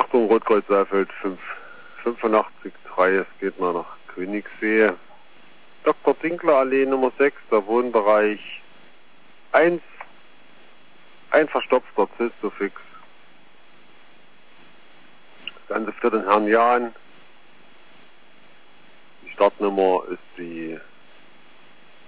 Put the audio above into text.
Achtung, Rotkreuz-Saalfeld 85,3, es geht mal nach Königssee. Dr. Dinkler Allee Nummer 6, der Wohnbereich 1, ein verstopfter Zistofix. Das Ganze für den Herrn Jan. Die Startnummer ist die